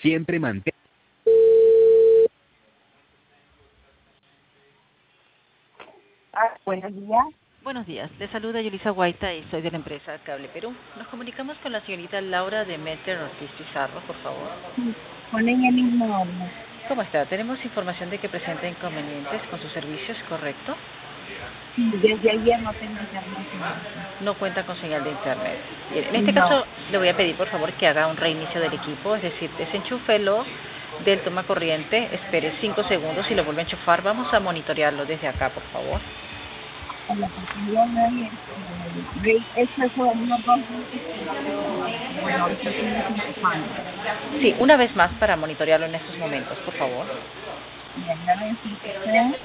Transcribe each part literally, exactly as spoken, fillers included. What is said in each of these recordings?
Siempre mantén. Ah, buenos días. Buenos días, le saluda Yulisa Guaita y soy de la empresa Cable Perú. Nos comunicamos con la señorita Laura Demeter Ortiz Pizarro, por favor. Sí, con ella misma hablo. ¿Cómo está? Tenemos información de que presenta inconvenientes con sus servicios, ¿correcto? Sí, desde ayer no tengo internet. No cuenta con señal de internet. Bien, en este No, caso le voy a pedir por favor que haga un reinicio del equipo, es decir, desenchúfelo del toma corriente, espere cinco segundos y lo vuelve a enchufar. Vamos a monitorearlo desde acá, por favor. a la oportunidad de hoy, este, estas son unos dos veces que lo veo, bueno, ahorita estoy desenchufando. Sí, una vez más para monitorearlo en estos momentos, por favor. Bien, ya lo desenchufé.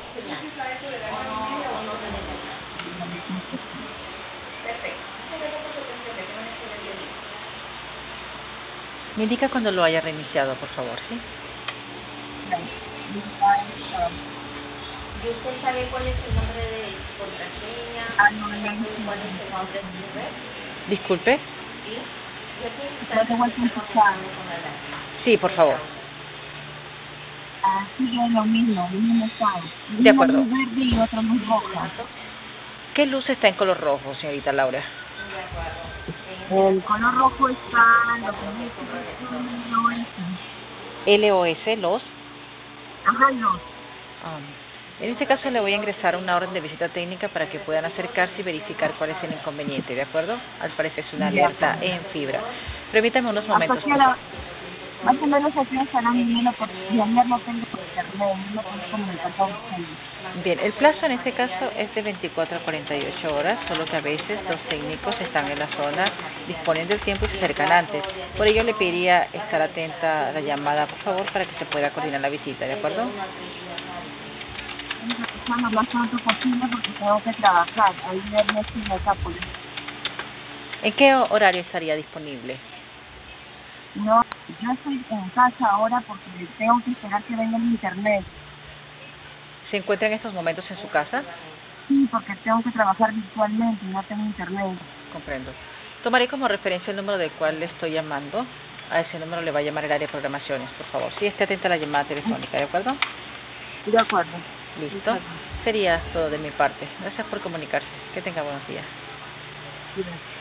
Me indica cuando lo haya reiniciado, por favor, ¿sí? ¿Y usted sabe cuál es el nombre de contraseña? Ah, no, no, ¿Sabe sí, cuál es el nombre de su red? Disculpe. ¿Sí? Y aquí lo tengo está desenchufado. con la lámpara. Sí, por favor. Ah, sigue lo mismo, el mismo estado. De Una acuerdo. luz verde y otra luz roja. ¿Qué luz está en color rojo, señorita Laura? El color rojo está, lo que dice es L O S. L O S, los. Ajá, no. Um, en este caso le voy a ingresar una orden de visita técnica para que puedan acercarse y verificar cuál es el inconveniente, ¿de acuerdo? Al parecer es una De alerta acuerdo. en fibra. Permítame unos Hasta momentos, que por la, favor. más o menos aquí estarán viniendo porque de ayer no tengo internet, no me puedo comunicar con ustedes. Bien, el plazo en este caso es de veinticuatro a cuarenta y ocho horas, solo que a veces los técnicos están en la zona, disponen del tiempo y se acercan antes. Por ello le pediría estar atenta a la llamada, por favor, para que se pueda coordinar la visita, ¿de acuerdo? Tengo que estar lo más pronto posible porque tengo que trabajar. Ayer no estuve acá por eso. ¿En qué horario estaría disponible? No, yo estoy en casa ahora porque tengo que esperar que venga el internet. ¿Se encuentra en estos momentos en su casa? Sí, porque tengo que trabajar virtualmente y no tengo internet. Comprendo. Tomaré como referencia el número del cual le estoy llamando. A ese número le va a llamar el área de programaciones, por favor. Sí, esté atenta a la llamada telefónica, ¿de acuerdo? De acuerdo. Listo. Está bien. Sería todo de mi parte. Gracias por comunicarse. Que tenga buenos días. Gracias.